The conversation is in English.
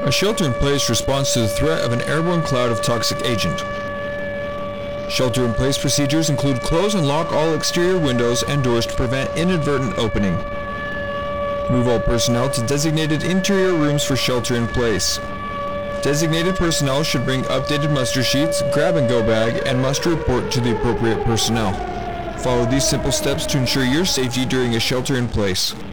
A shelter-in-place responds to the threat of an airborne cloud of toxic agent. Shelter-in-place procedures include close and lock all exterior windows and doors to prevent inadvertent opening. Move all personnel to designated interior rooms for shelter-in-place. Designated personnel should bring updated muster sheets, grab-and-go bag, and must report to the appropriate personnel. Follow these simple steps to ensure your safety during a shelter-in-place.